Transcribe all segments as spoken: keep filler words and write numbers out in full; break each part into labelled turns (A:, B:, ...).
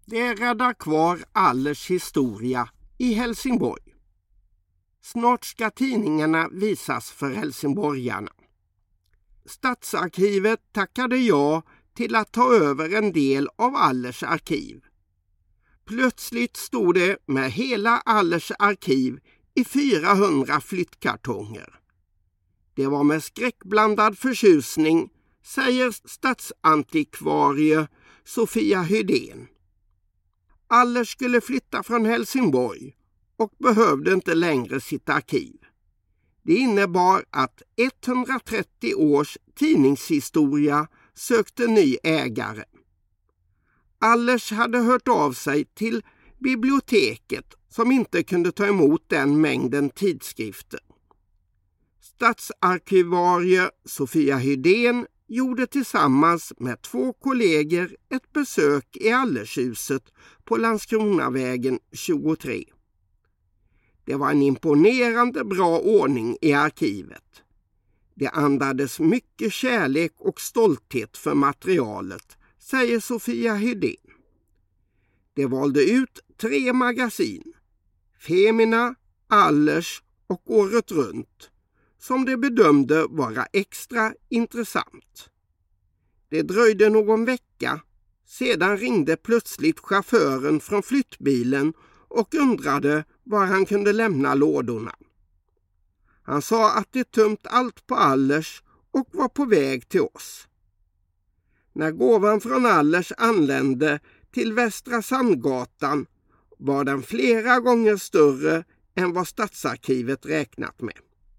A: Det räddar kvar Allers historia i Helsingborg. Snart ska tidningarna visas för helsingborgarna. Stadsarkivet tackade ja till att ta över en del av Allers arkiv. Plötsligt stod det med hela Allers arkiv i fyrahundra flyttkartonger. Det var med skräckblandad förtjusning, säger stadsantikvarie Sofia Hydén. Allers skulle flytta från Helsingborg och behövde inte längre sitt arkiv. Det innebar att etthundratrettio års tidningshistoria sökte ny ägare. Allers hade hört av sig till biblioteket som inte kunde ta emot den mängden tidskrifter. Stadsarkivarie Sofia Hydén gjorde tillsammans med två kollegor ett besök i Allershuset på Landskronavägen tjugotre. Det var en imponerande bra ordning i arkivet. Det andades mycket kärlek och stolthet för materialet, säger Sofia Hydén. Det valde ut tre magasin, Femina, Allers och Året runt, som det bedömde vara extra intressant. Det dröjde någon vecka, sedan ringde plötsligt chauffören från flyttbilen och undrade var han kunde lämna lådorna. Han sa att det tömt allt på Allers och var på väg till oss. När gåvan från Allers anlände till Västra Sandgatan var den flera gånger större än vad Stadsarkivet räknat med.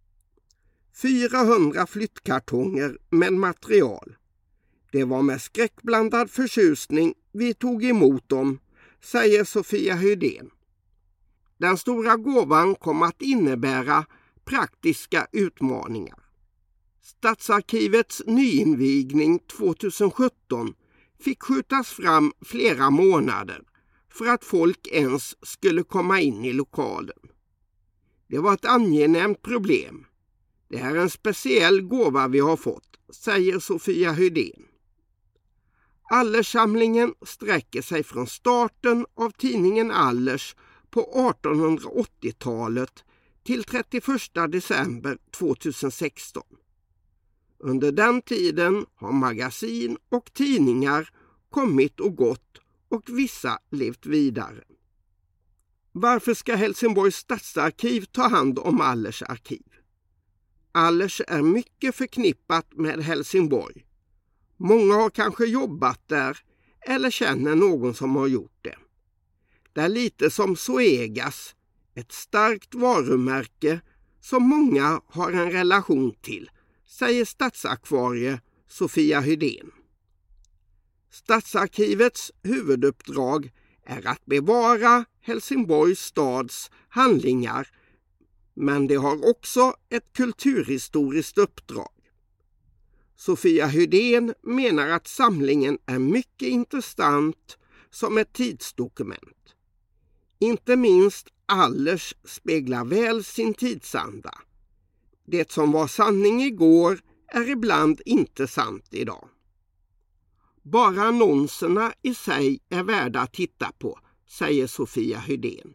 A: fyrahundra flyttkartonger med material. Det var med skräckblandad förtjusning vi tog emot dem, säger Sofia Hydén. Den stora gåvan kom att innebära praktiska utmaningar. Stadsarkivets nyinvigning tjugohundrasjutton fick skjutas fram flera månader för att folk ens skulle komma in i lokalen. Det var ett angenämt problem. Det här är en speciell gåva vi har fått, säger Sofia Hydén. Allersamlingen sträcker sig från starten av tidningen Allers på artonhundraåttiotalet till trettioförsta december tjugohundrasexton. Under den tiden har magasin och tidningar kommit och gått och vissa levt vidare. Varför ska Helsingborgs stadsarkiv ta hand om Allers arkiv? Allers är mycket förknippat med Helsingborg. Många har kanske jobbat där eller känner någon som har gjort det. Det är lite som Zoegas, ett starkt varumärke som många har en relation till, säger stadsakvarie Sofia Hydén. Stadsarkivets huvuduppdrag är att bevara Helsingborgs stads handlingar, men det har också ett kulturhistoriskt uppdrag. Sofia Hydén menar att samlingen är mycket intressant som ett tidsdokument. Inte minst Allers speglar väl sin tidsanda. Det som var sanning igår är ibland inte sant idag. Bara annonserna i sig är värda att titta på, säger Sofia Hydén.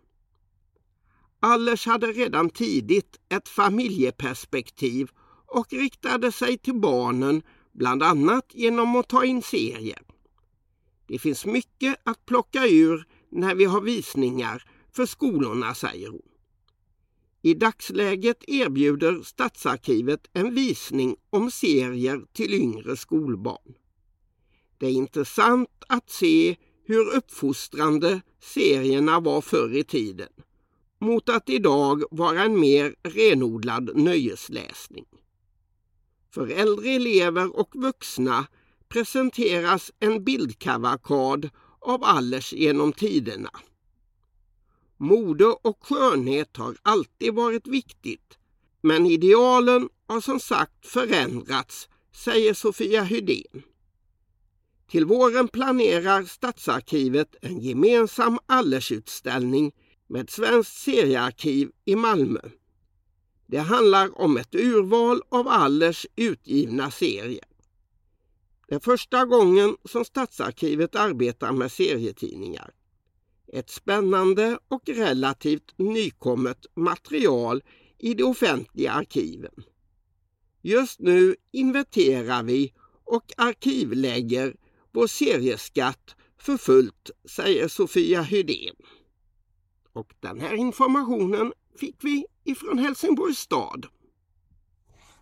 A: Allers hade redan tidigt ett familjeperspektiv och riktade sig till barnen bland annat genom att ta in serier. Det finns mycket att plocka ur när vi har visningar för skolorna, säger hon. I dagsläget erbjuder Stadsarkivet en visning om serier till yngre skolbarn. Det är intressant att se hur uppfostrande serierna var förr i tiden, mot att idag vara en mer renodlad nöjesläsning. För äldre elever och vuxna presenteras en bildkavalkad av Allers genom tiderna. Mode och skönhet har alltid varit viktigt, men idealen har som sagt förändrats, säger Sofia Hydén. Till våren planerar Stadsarkivet en gemensam Allersutställning med Svenskt seriearkiv i Malmö. Det handlar om ett urval av Allers utgivna serier. Det är första gången som Stadsarkivet arbetar med serietidningar. ett spännande och relativt nykommet material i de offentliga arkiven. Just nu inventerar vi och arkivlägger vår serieskatt för fullt, säger Sofia Hydén. Och den här informationen fick vi ifrån Helsingborgs stad.